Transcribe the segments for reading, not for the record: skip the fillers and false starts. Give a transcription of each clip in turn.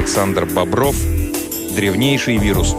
Александр Бобров. Древнейший вирус.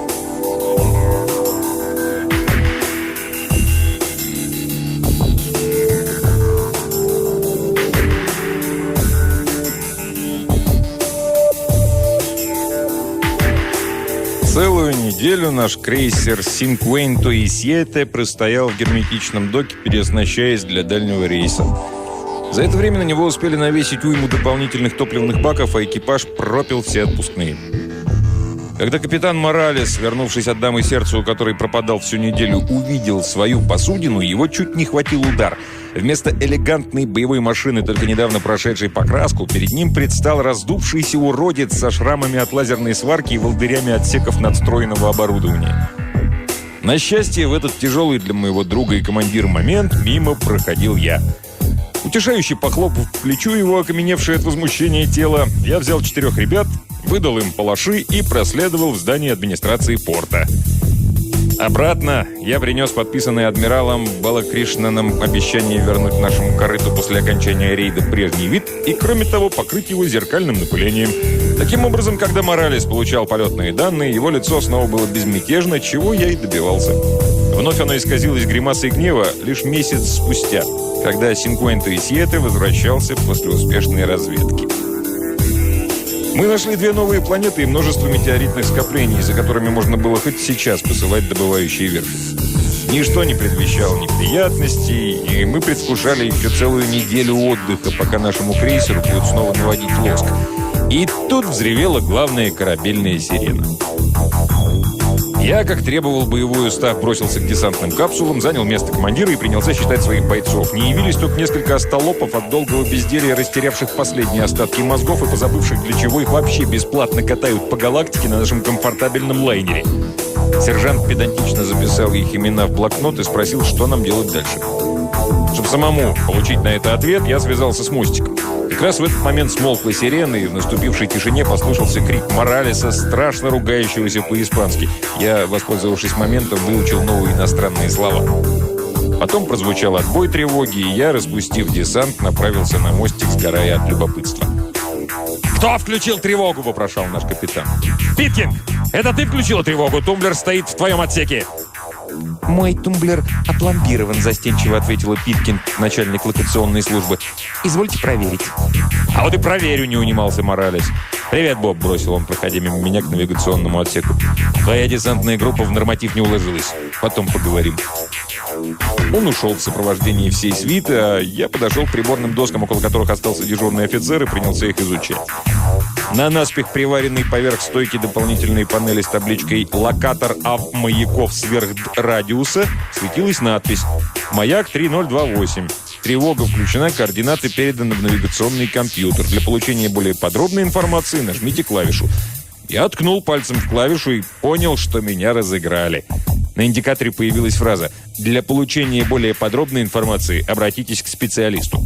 Целую неделю наш крейсер «Синкуэнто и Сьете» простоял в герметичном доке, переоснащаясь для дальнего рейса. За это время на него успели навесить уйму дополнительных топливных баков, а экипаж пропил все отпускные. Когда капитан Моралес, вернувшись от дамы сердца, у которой пропадал всю неделю, увидел свою посудину, его чуть не хватил удар. Вместо элегантной боевой машины, только недавно прошедшей покраску, перед ним предстал раздувшийся уродец со шрамами от лазерной сварки и волдырями отсеков надстроенного оборудования. На счастье, в этот тяжелый для моего друга и командира момент мимо проходил я. Утешающе похлопав по плечу его окаменевшее от возмущения тело, я взял 4 ребят, выдал им палаши и проследовал в здание администрации порта. Обратно я принес подписанное адмиралом Балакришнаном обещание вернуть нашему корыту после окончания рейда прежний вид и, кроме того, покрыть его зеркальным напылением. Таким образом, когда Моралес получал полетные данные, его лицо снова было безмятежно, чего я и добивался. Вновь оно исказилось гримасой гнева лишь месяц спустя, когда «Синкуэнто и Сьете» возвращался после успешной разведки. Мы нашли 2 новые планеты и множество метеоритных скоплений, за которыми можно было хоть сейчас посылать добывающие верфи. Ничто не предвещало неприятностей, и мы предвкушали еще целую неделю отдыха, пока нашему крейсеру будет снова наводить лоск. И тут взревела главная корабельная сирена. Я, как требовал боевой устав, бросился к десантным капсулам, занял место командира и принялся считать своих бойцов. Не явились только несколько остолопов от долгого безделья, растерявших последние остатки мозгов и позабывших, для чего их вообще бесплатно катают по галактике на нашем комфортабельном лайнере. Сержант педантично записал их имена в блокнот и спросил, что нам делать дальше. Чтобы самому получить на это ответ, я связался с мостиком. Как раз в этот момент смолкла сирена, и в наступившей тишине послышался крик Моралеса, страшно ругающегося по-испански. Я, воспользовавшись моментом, выучил новые иностранные слова. Потом прозвучал отбой тревоги, и я, распустив десант, направился на мостик, сгорая от любопытства. «Кто включил тревогу?» – вопрошал наш капитан. «Питкин, это ты включила тревогу? Тумблер стоит в твоем отсеке». «Мой тумблер опломбирован», – застенчиво ответила Питкин, начальник локационной службы. «Извольте проверить». «А вот и проверю», – не унимался Моралес. «Привет, Боб», – бросил он, проходя мимо меня к навигационному отсеку. «Твоя десантная группа в норматив не уложилась. Потом поговорим». Он ушел в сопровождении всей свиты, а я подошел к приборным доскам, около которых остался дежурный офицер, и принялся их изучать. На наспех приваренной поверх стойки дополнительной панели с табличкой «Локатор АВ-маяков сверхрадиуса» светилась надпись «Маяк 3028». Тревога включена, координаты переданы в навигационный компьютер. Для получения более подробной информации нажмите клавишу. Я ткнул пальцем в клавишу и понял, что меня разыграли. На индикаторе появилась фраза «Для получения более подробной информации обратитесь к специалисту».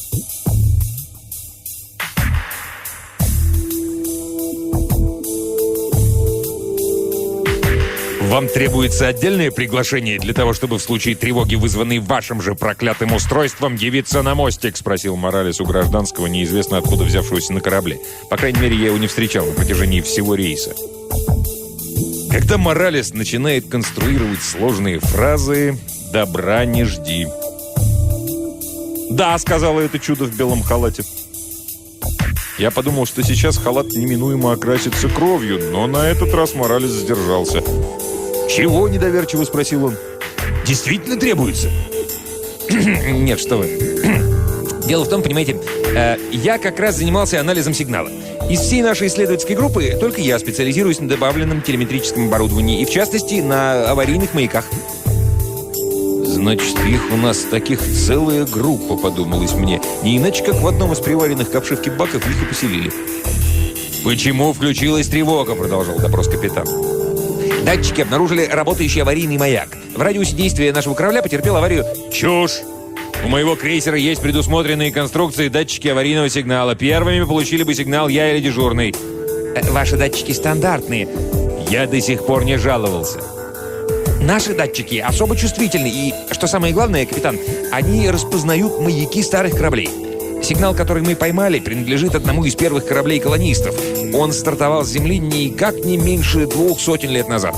«Вам требуется отдельное приглашение для того, чтобы в случае тревоги, вызванной вашим же проклятым устройством, явиться на мостик?» — спросил Моралес у гражданского, неизвестно откуда взявшегося на корабле. По крайней мере, я его не встречал на протяжении всего рейса. Когда Моралес начинает конструировать сложные фразы, добра не жди. «Да», — сказала это чудо в белом халате. Я подумал, что сейчас халат неминуемо окрасится кровью, но на этот раз Моралес сдержался. «Чего?» – недоверчиво спросил он. «Действительно требуется?» «Нет, что вы. Дело в том, понимаете, я как раз занимался анализом сигнала. Из всей нашей исследовательской группы только я специализируюсь на добавленном телеметрическом оборудовании и, в частности, на аварийных маяках». «Значит, их у нас таких целая группа», – подумалось мне. Не иначе, как в одном из приваренных к обшивке баков их и поселили. «Почему включилась тревога?» – продолжал допрос капитан. «Датчики обнаружили работающий аварийный маяк. В радиусе действия нашего корабля потерпел аварию». «Чушь! У моего крейсера есть предусмотренные конструкции датчики аварийного сигнала. Первыми получили бы сигнал я или дежурный». «Ваши датчики стандартные». «Я до сих пор не жаловался». «Наши датчики особо чувствительны. И, что самое главное, капитан, они распознают маяки старых кораблей. Сигнал, который мы поймали, принадлежит одному из первых кораблей колонистов. Он стартовал с Земли никак не меньше 200 лет назад.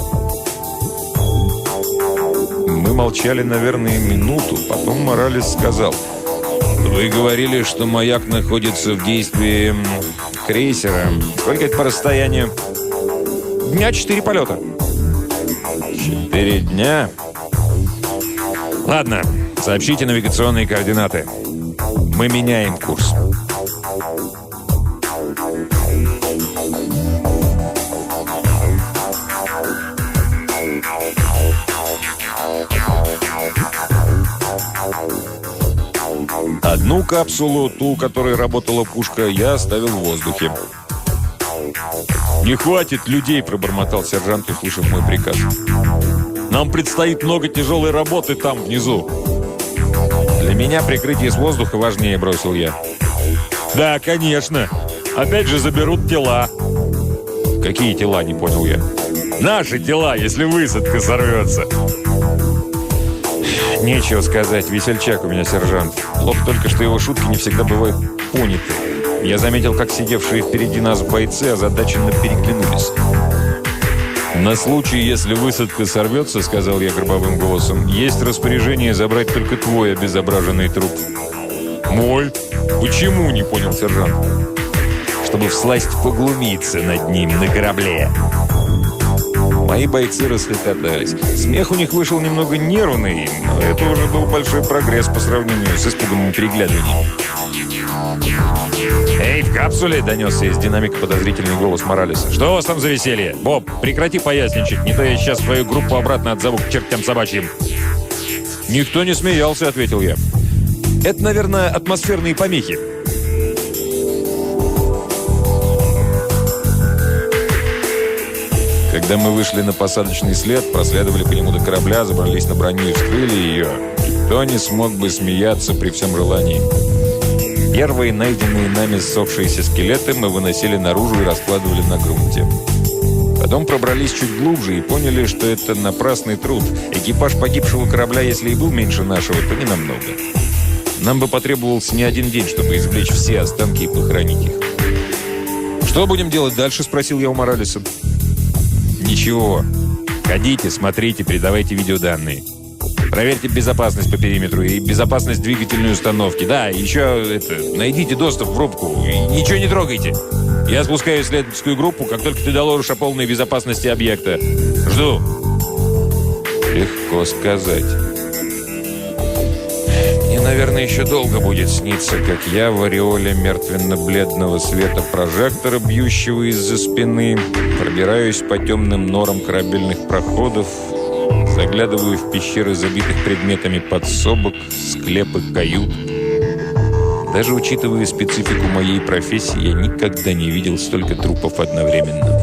Мы молчали, наверное, минуту. Потом Моралес сказал: «Вы говорили, что маяк находится в действии крейсера. Сколько это по расстоянию?» Дня 4 полета. 4 дня? Ладно, сообщите навигационные координаты. Мы меняем курс. Одну капсулу, ту, у которой работала пушка, я оставил в воздухе. «Не хватит людей», — пробормотал сержант, услышав мой приказ. «Нам предстоит много тяжелой работы там, внизу». «Для меня прикрытие с воздуха важнее», — бросил я. «Да, конечно. Опять же заберут тела». «Какие тела?» — не понял я. «Наши тела, если высадка сорвется». Нечего сказать, весельчак у меня сержант. Плохо только, что его шутки не всегда бывают поняты. Я заметил, как сидевшие впереди нас бойцы озадаченно переглянулись. «На случай, если высадка сорвется, — сказал я гробовым голосом, — есть распоряжение забрать только твой обезображенный труп». «Мой? Почему?» — не понял сержант. «Чтобы всласть поглумиться над ним на корабле». Мои бойцы расхохотались. Смех у них вышел немного нервный, но это уже был большой прогресс по сравнению с испуганным переглядыванием. «Эй, в капсуле!» — донесся из динамика подозрительный голос Моралеса. «Что у вас там за веселье? Боб, прекрати поясничать, не то я сейчас твою группу обратно отзову к чертям собачьим». «Никто не смеялся», — ответил я. «Это, наверное, атмосферные помехи». Когда мы вышли на посадочный след, проследовали по нему до корабля, забрались на броню и вскрыли ее, никто не смог бы смеяться при всем желании. Первые найденные нами ссохшиеся скелеты мы выносили наружу и раскладывали на грунте. Потом пробрались чуть глубже и поняли, что это напрасный труд. Экипаж погибшего корабля, если и был меньше нашего, то не намного. Нам бы потребовался не один день, чтобы извлечь все останки и похоронить их. «Что будем делать дальше?» — спросил я у Моралеса. «Ничего. Ходите, смотрите, передавайте видеоданные. Проверьте безопасность по периметру и безопасность двигательной установки. Да, еще найдите доступ в рубку и ничего не трогайте. Я спускаю исследовательскую группу, как только ты доложишь о полной безопасности объекта. Жду». Легко сказать. Мне, наверное, еще долго будет сниться, как я в ореоле мертвенно-бледного света прожектора, бьющего из-за спины, пробираюсь по темным норам корабельных проходов, заглядываю в пещеры, забитых предметами подсобок, склепы, кают. Даже учитывая специфику моей профессии, я никогда не видел столько трупов одновременно.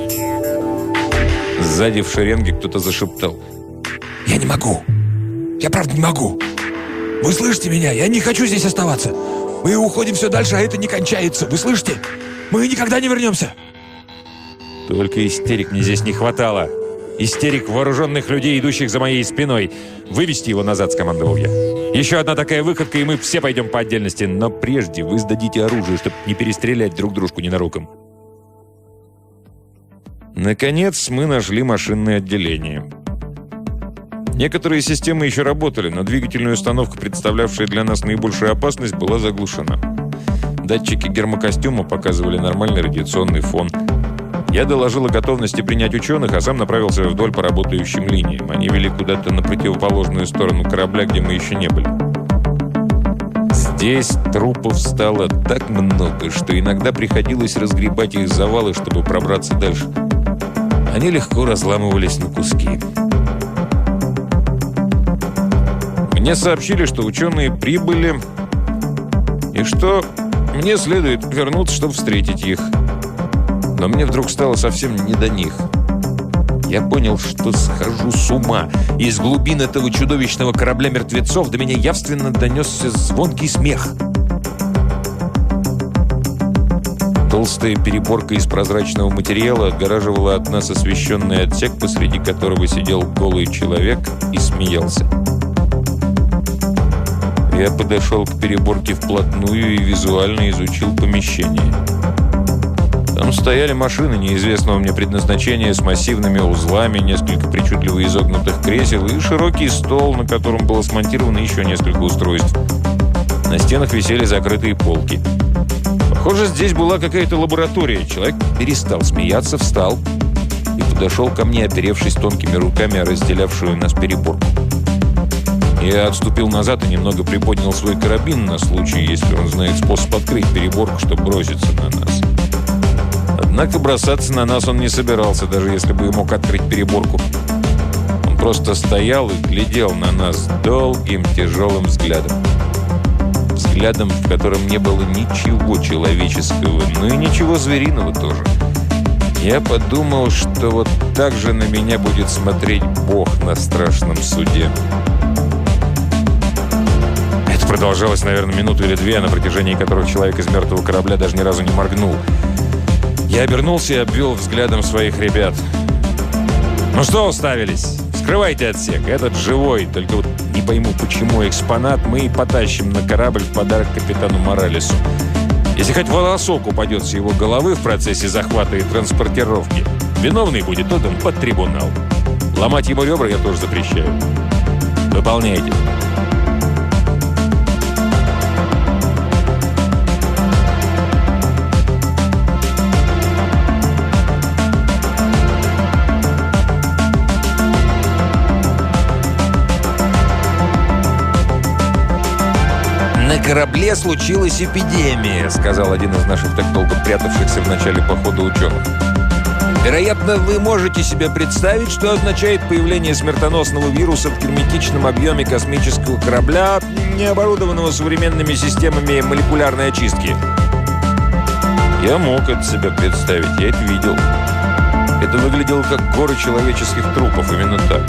Сзади в шеренге кто-то зашептал: «Я не могу. Я правда не могу. Вы слышите меня? Я не хочу здесь оставаться. Мы уходим все дальше, а это не кончается. Вы слышите? Мы никогда не вернемся». Только истерик мне здесь не хватало. Истерик вооруженных людей, идущих за моей спиной. «Вывести его назад», — скомандовал я. «Еще одна такая выходка, и мы все пойдем по отдельности. Но прежде вы сдадите оружие, чтобы не перестрелять друг дружку ненароком». Наконец мы нашли машинное отделение. Некоторые системы еще работали, но двигательная установка, представлявшая для нас наибольшую опасность, была заглушена. Датчики гермокостюма показывали нормальный радиационный фон. Я доложил о готовности принять ученых, а сам направился вдоль по работающим линиям. Они вели куда-то на противоположную сторону корабля, где мы еще не были. Здесь трупов стало так много, что иногда приходилось разгребать их завалы, чтобы пробраться дальше. Они легко разламывались на куски. Мне сообщили, что ученые прибыли и что мне следует вернуться, чтобы встретить их. Но мне вдруг стало совсем не до них. Я понял, что схожу с ума. Из глубин этого чудовищного корабля мертвецов до меня явственно донесся звонкий смех. Толстая переборка из прозрачного материала отгораживала от нас освещенный отсек, посреди которого сидел голый человек и смеялся. Я подошел к переборке вплотную и визуально изучил помещение. Там стояли машины неизвестного мне предназначения с массивными узлами, несколько причудливо изогнутых кресел и широкий стол, на котором было смонтировано еще несколько устройств. На стенах висели закрытые полки. Похоже, здесь была какая-то лаборатория. Человек перестал смеяться, встал и подошел ко мне, оперевшись тонкими руками о разделявшую нас переборку. Я отступил назад и немного приподнял свой карабин на случай, если он знает способ открыть переборку, чтобы броситься на нас. Однако бросаться на нас он не собирался, даже если бы и мог открыть переборку. Он просто стоял и глядел на нас долгим, тяжелым взглядом. Взглядом, в котором не было ничего человеческого, но и ничего звериного тоже. Я подумал, что вот так же на меня будет смотреть Бог на страшном суде. Это продолжалось, наверное, минуту или две, на протяжении которых человек из мертвого корабля даже ни разу не моргнул. Я обернулся и обвел взглядом своих ребят. «Ну что уставились? Вскрывайте отсек. Этот живой, только вот не пойму, почему экспонат мы и потащим на корабль в подарок капитану Моралесу. Если хоть волосок упадет с его головы в процессе захвата и транспортировки, виновный будет отдан под трибунал. Ломать ему ребра я тоже запрещаю. Выполняйте». «На корабле случилась эпидемия», — сказал один из наших так долго прятавшихся в начале похода ученых. «Вероятно, вы можете себе представить, что означает появление смертоносного вируса в герметичном объеме космического корабля, не оборудованного современными системами молекулярной очистки». Я мог это себе представить, я это видел. Это выглядело как горы человеческих трупов, именно так.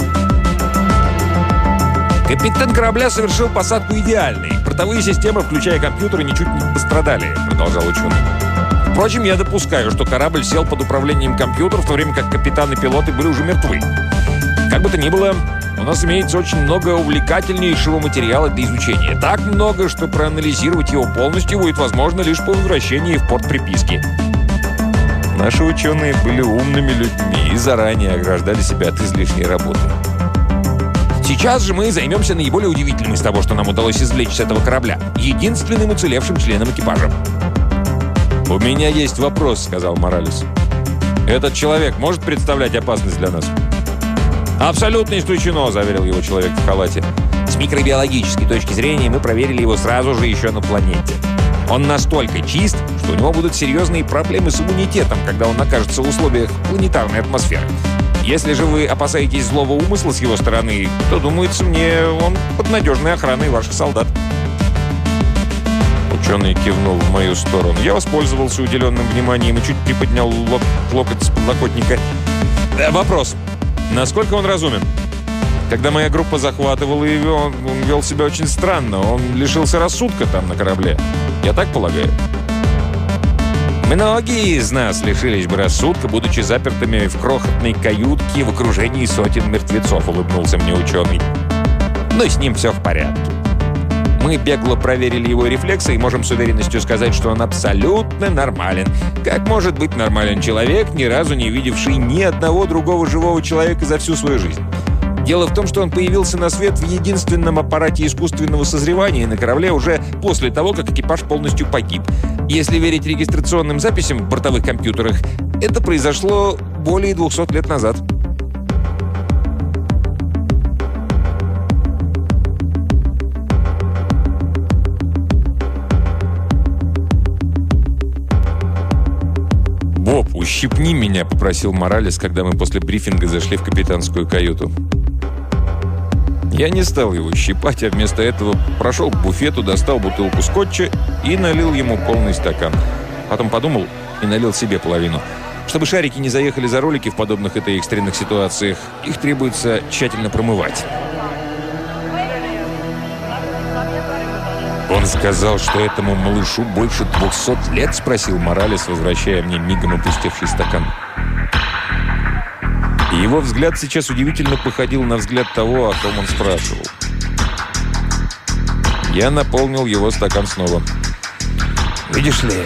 «Капитан корабля совершил посадку идеальной. Бортовые системы, включая компьютеры, ничуть не пострадали», — продолжал ученый. «Впрочем, я допускаю, что корабль сел под управлением компьютера, в то время как капитан и пилоты были уже мертвы. Как бы то ни было, у нас имеется очень много увлекательнейшего материала для изучения. Так много, что проанализировать его полностью будет возможно лишь по возвращении в порт приписки». Наши ученые были умными людьми и заранее ограждали себя от излишней работы. «Сейчас же мы займемся наиболее удивительным из того, что нам удалось извлечь с этого корабля. Единственным уцелевшим членом экипажа». «У меня есть вопрос», — сказал Моралес. «Этот человек может представлять опасность для нас?» «Абсолютно исключено», — заверил его человек в халате. «С микробиологической точки зрения мы проверили его сразу же еще на планете. Он настолько чист, что у него будут серьезные проблемы с иммунитетом, когда он окажется в условиях планетарной атмосферы. Если же вы опасаетесь злого умысла с его стороны, то, думается мне, он под надежной охраной ваших солдат». Ученый кивнул в мою сторону. Я воспользовался уделенным вниманием и чуть приподнял локоть с подлокотника. «Вопрос. Насколько он разумен? Когда моя группа захватывала его, он вел себя очень странно. Он лишился рассудка там на корабле. Я так полагаю?» «Многие из нас лишились бы рассудка, будучи запертыми в крохотной каютке в окружении сотен мертвецов», — улыбнулся мне ученый. «Но с ним все в порядке. Мы бегло проверили его рефлексы и можем с уверенностью сказать, что он абсолютно нормален. Как может быть нормален человек, ни разу не видевший ни одного другого живого человека за всю свою жизнь? Дело в том, что он появился на свет в единственном аппарате искусственного созревания на корабле уже после того, как экипаж полностью погиб. Если верить регистрационным записям в бортовых компьютерах, это произошло более 200 лет назад». «Боб, ущипни меня», — попросил Моралес, когда мы после брифинга зашли в капитанскую каюту. Я не стал его щипать, а вместо этого прошел к буфету, достал бутылку скотча и налил ему полный стакан. Потом подумал и налил себе половину. Чтобы шарики не заехали за ролики в подобных этой экстренных ситуациях, их требуется тщательно промывать. «Он сказал, что этому малышу больше 200 лет?» — спросил Моралес, возвращая мне мигом опустевший стакан. И его взгляд сейчас удивительно походил на взгляд того, о ком он спрашивал. Я наполнил его стакан снова. Видишь ли,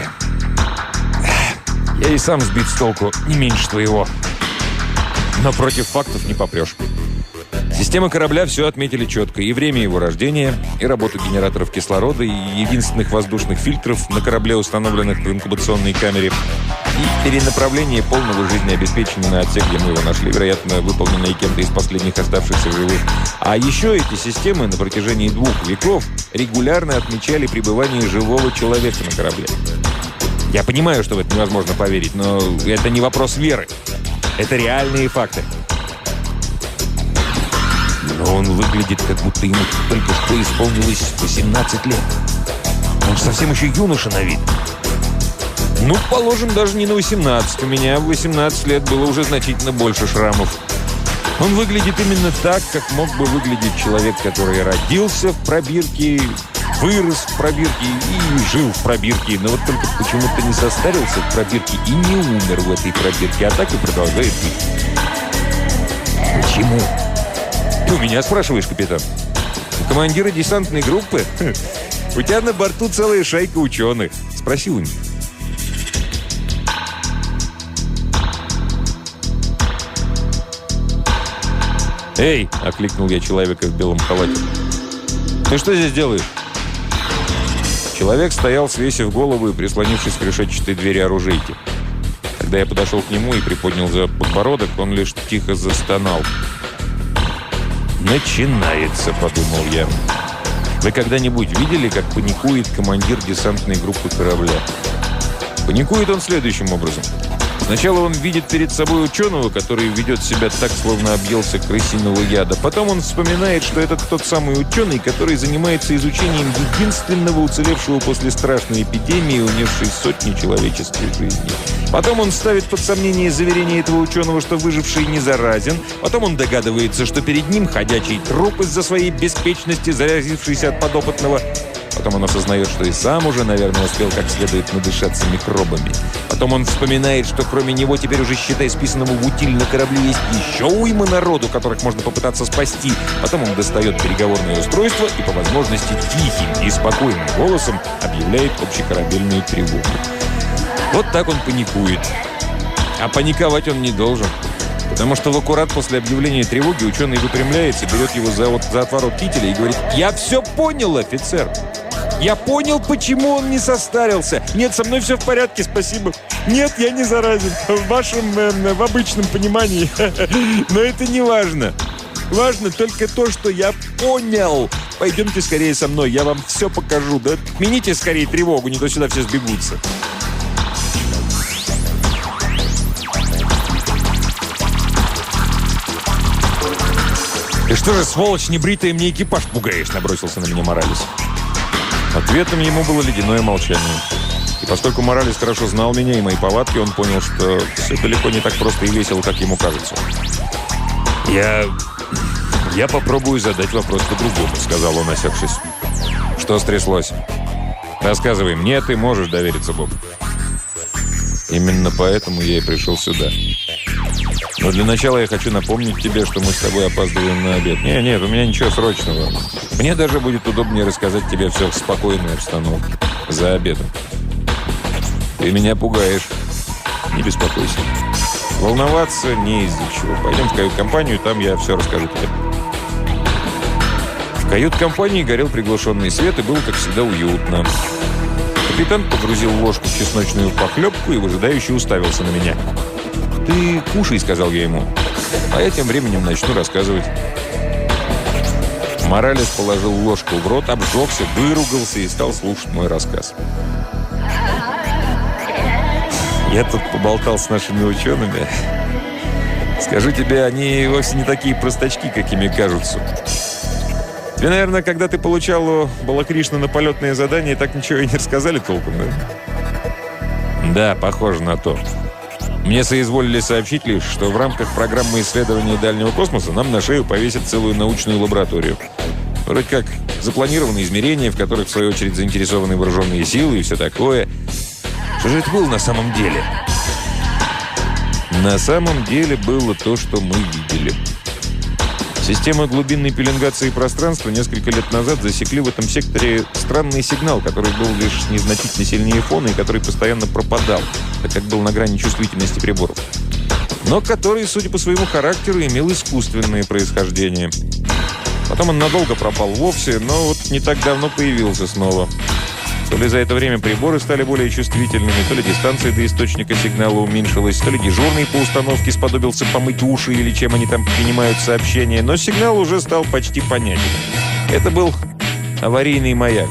я и сам сбит с толку не меньше твоего. Но против фактов не попрешь. Системы корабля все отметили четко. И время его рождения, и работу генераторов кислорода, и единственных воздушных фильтров на корабле, установленных в инкубационной камере, и перенаправление полного жизнеобеспечения на отсек, где мы его нашли, вероятно, выполненное кем-то из последних оставшихся живых. А еще эти системы на протяжении 2 веков регулярно отмечали пребывание живого человека на корабле. Я понимаю, что в это невозможно поверить, но это не вопрос веры. Это реальные факты. Но он выглядит, как будто ему только что исполнилось 18 лет. Он же совсем еще юноша на вид. Ну, положим, даже не на 18. У меня в 18 лет было уже значительно больше шрамов. Он выглядит именно так, как мог бы выглядеть человек, который родился в пробирке, вырос в пробирке и жил в пробирке, но вот только почему-то не состарился в пробирке и не умер в этой пробирке, а так и продолжает жить. Почему? Ты у меня спрашиваешь, капитан? У командира десантной группы? У тебя на борту целая шайка ученых. Спроси у них. «Эй!» – окликнул я человека в белом халате. «Ты что здесь делаешь?» Человек стоял, свесив голову и прислонившись к решетчатой двери оружейки. Когда я подошел к нему и приподнял за подбородок, он лишь тихо застонал. «Начинается», — подумал я. «Вы когда-нибудь видели, как паникует командир десантной группы корабля?» Паникует он следующим образом. Сначала он видит перед собой ученого, который ведет себя так, словно объелся крысиного яда. Потом он вспоминает, что это тот самый ученый, который занимается изучением единственного уцелевшего после страшной эпидемии, унесшей сотни человеческих жизней. Потом он ставит под сомнение заверение этого ученого, что выживший не заразен. Потом он догадывается, что перед ним ходячий труп из-за своей беспечности, заразившийся от подопытного. Потом он осознает, что и сам уже, наверное, успел как следует надышаться микробами. Потом он вспоминает, что кроме него теперь уже, считай, списанному в утиль на корабле есть еще уйма народу, которых можно попытаться спасти. Потом он достает переговорное устройство и по возможности тихим и спокойным голосом объявляет общекорабельную тревогу. Вот так он паникует. А паниковать он не должен. Потому что в аккурат после объявления тревоги ученый выпрямляется, берет его за отворот кителя и говорит: «Я все понял, офицер! Я понял, почему он не состарился. Нет, со мной все в порядке, спасибо. Нет, я не заразен. В вашем, в обычном понимании. Но это не важно. Важно только то, что я понял. Пойдемте скорее со мной, я вам все покажу. Да отмените скорее тревогу, не то сюда все сбегутся». «Ты что же, сволочь небритая, мне экипаж пугаешь?» — набросился на меня Моралес. Ответом ему было ледяное молчание. И поскольку Моралес хорошо знал меня и мои повадки, он понял, что все далеко не так просто и весело, как ему кажется. «Я попробую задать вопрос по-другому», — сказал он, осекшись. «Что стряслось? Рассказывай, мне ты можешь довериться, Боб». «Именно поэтому я и пришел сюда. Но для начала я хочу напомнить тебе, что мы с тобой опаздываем на обед. Нет, у меня ничего срочного. Мне даже будет удобнее рассказать тебе все в спокойной обстановке. За обедом. Ты меня пугаешь. Не беспокойся. Волноваться не из-за чего. Пойдем в кают-компанию, там я все расскажу тебе». В кают-компании горел приглушенный свет и было, как всегда, уютно. Капитан погрузил ложку в чесночную похлебку и выжидающе уставился на меня. «Ты кушай», — сказал я ему, — «а я тем временем начну рассказывать». Моралес положил ложку в рот, обжегся, выругался и стал слушать мой рассказ. «Я тут поболтал с нашими учеными. Скажу тебе, они вовсе не такие простачки, какими кажутся. Тебе, наверное, когда ты получал у Балакришны на полетное задание, так ничего и не рассказали толком, да?» «Да, похоже на то. Мне соизволили сообщить лишь, что в рамках программы исследования дальнего космоса нам на шею повесят целую научную лабораторию. Вроде как запланированы измерения, в которых, в свою очередь, заинтересованы вооруженные силы и все такое. Что же это было на самом деле?» «На самом деле было то, что мы видели. Системы глубинной пеленгации пространства несколько лет назад засекли в этом секторе странный сигнал, который был лишь незначительно сильнее фона и который постоянно пропадал, так как был на грани чувствительности приборов. Но который, судя по своему характеру, имел искусственное происхождение. Потом он надолго пропал вовсе, но вот не так давно появился снова. То ли за это время приборы стали более чувствительными, то ли дистанция до источника сигнала уменьшилась, то ли дежурный по установке сподобился помыть уши или чем они там принимают сообщения, но сигнал уже стал почти понятен. Это был аварийный маяк.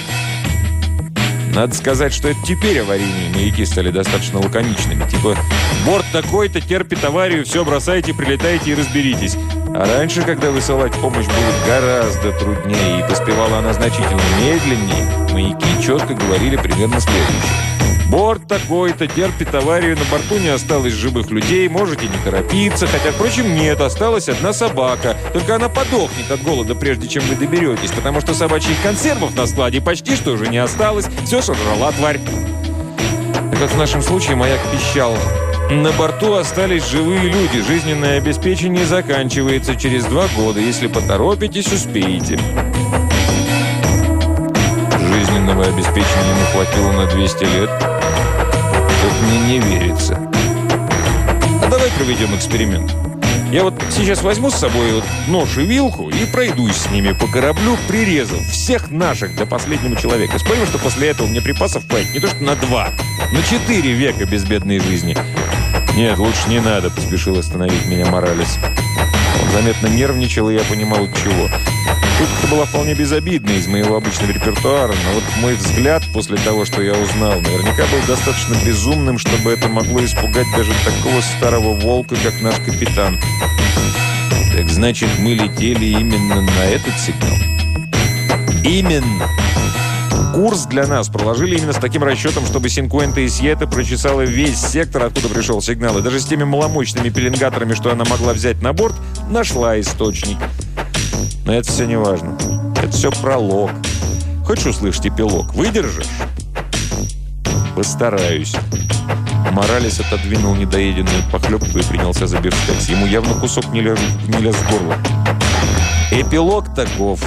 Надо сказать, что это теперь аварийные маяки стали достаточно лаконичными. Типа, борт такой-то терпит аварию, все бросайте, прилетайте и разберитесь. А раньше, когда высылать помощь было гораздо труднее и поспевала она значительно медленнее, маяки четко говорили примерно следующее. Борт такой-то терпит аварию, на борту не осталось живых людей, можете не торопиться. Хотя, впрочем, нет, осталась одна собака. Только она подохнет от голода, прежде чем вы доберетесь, потому что собачьих консервов на складе почти что уже не осталось. Все сожрала тварь. Так вот, в нашем случае маяк пищал. На борту остались живые люди. Жизненное обеспечение заканчивается через 2 года. Если поторопитесь, успеете. Жизненного обеспечения ему хватило на 200 лет. Тут мне не верится. А давай проведем эксперимент. Я вот сейчас возьму с собой вот нож и вилку и пройдусь с ними по кораблю, прирезав всех наших до последнего человека. Спорим, что после этого мне припасов хватит не то что на 2, на 4 века безбедной жизни. «Нет, лучше не надо», — поспешил остановить меня Моралес. Он заметно нервничал, и я понимал, от чего. Шутка была вполне безобидной из моего обычного репертуара, но вот мой взгляд после того, что я узнал, наверняка был достаточно безумным, чтобы это могло испугать даже такого старого волка, как наш капитан. Так значит, мы летели именно на этот сигнал? Именно! Курс для нас проложили именно с таким расчетом, чтобы Синкуэнта и Сьетте прочесала весь сектор, откуда пришел сигнал, и даже с теми маломощными пеленгаторами, что она могла взять на борт, нашла источник. Но это все не важно. Это все пролог. Хочешь услышать эпилог? Выдержишь? Постараюсь. Моралес отодвинул недоеденную похлебку и принялся за бифштекс. Ему явно кусок не лез в горло. Эпилог таков.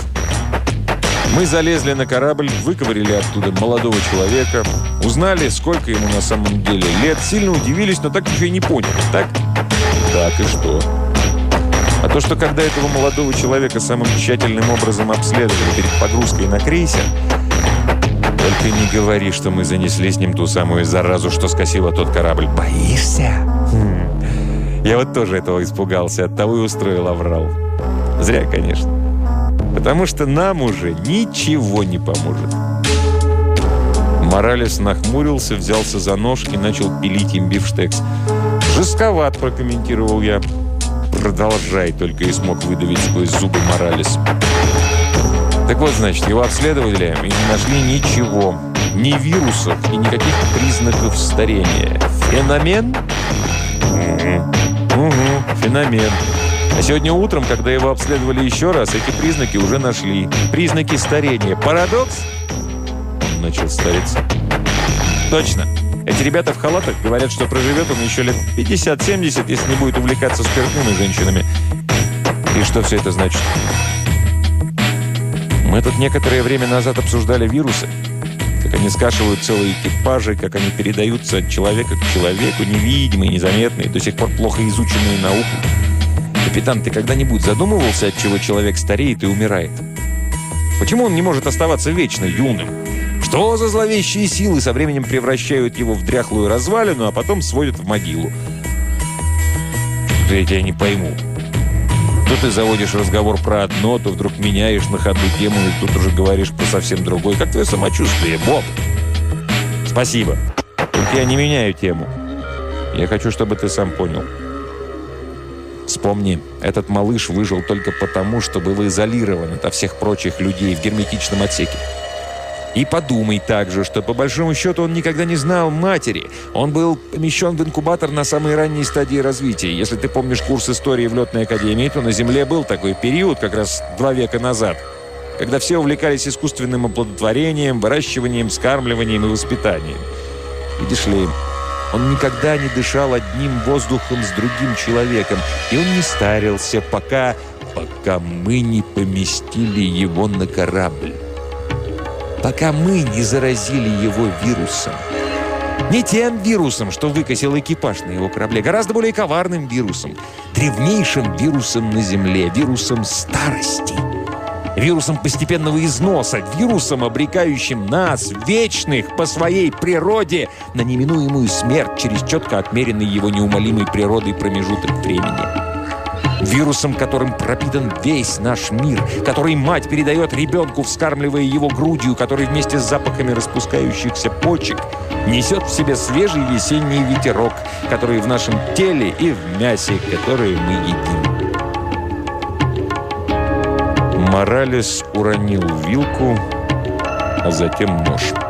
Мы залезли на корабль, выковырили оттуда молодого человека, узнали, сколько ему на самом деле лет, сильно удивились, но так еще и не поняли. Так? Так, и что? А то, что когда этого молодого человека самым тщательным образом обследовали перед погрузкой на крейсер, только не говори, что мы занесли с ним ту самую заразу, что скосила тот корабль. Боишься? Я вот тоже этого испугался, оттого и устроил аврал. Зря, конечно. Потому что нам уже ничего не поможет. Моралес нахмурился, взялся за нож и начал пилить им бифштекс. «Жестковат», — прокомментировал я. «Продолжай», — только и смог выдавить сквозь зубы Моралес. Так вот, значит, его обследовали и не нашли ничего. Ни вирусов и никаких признаков старения. Феномен? Угу, феномен. А сегодня утром, когда его обследовали еще раз, эти признаки уже нашли. Признаки старения. Парадокс? Он начал стариться. Точно. Эти ребята в халатах говорят, что проживет он еще лет 50-70, если не будет увлекаться спиртным и женщинами. И что все это значит? Мы тут некоторое время назад обсуждали вирусы. Как они скашивают целые экипажи, как они передаются от человека к человеку, невидимые, незаметные, до сих пор плохо изученные наукой. Капитан, ты когда-нибудь задумывался, от чего человек стареет и умирает? Почему он не может оставаться вечно юным? Что за зловещие силы со временем превращают его в дряхлую развалину, а потом сводят в могилу? Что-то я тебя не пойму. То ты заводишь разговор про одно, то вдруг меняешь на ходу тему, и тут уже говоришь про совсем другой. Как твое самочувствие, Боб? Спасибо. Только я не меняю тему. Я хочу, чтобы ты сам понял. Вспомни, этот малыш выжил только потому, что был изолирован от всех прочих людей в герметичном отсеке. И подумай также, что по большому счету он никогда не знал матери. Он был помещен в инкубатор на самой ранней стадии развития. Если ты помнишь курс истории в летной академии, то на Земле был такой период, как раз 2 века назад, когда все увлекались искусственным оплодотворением, выращиванием, вскармливанием и воспитанием. Видишь ли, он никогда не дышал одним воздухом с другим человеком, и он не старился, пока пока мы не поместили его на корабль. Пока мы не заразили его вирусом. Не тем вирусом, что выкосил экипаж на его корабле, гораздо более коварным вирусом, древнейшим вирусом на Земле, вирусом старости, вирусом постепенного износа, вирусом, обрекающим нас, вечных по своей природе, на неминуемую смерть через четко отмеренный его неумолимой природой промежуток времени. Вирусом, которым пропитан весь наш мир, который мать передает ребенку, вскармливая его грудью, который вместе с запахами распускающихся почек несет в себе свежий весенний ветерок, который в нашем теле и в мясе, которое мы едим. Моралес уронил вилку, а затем нож.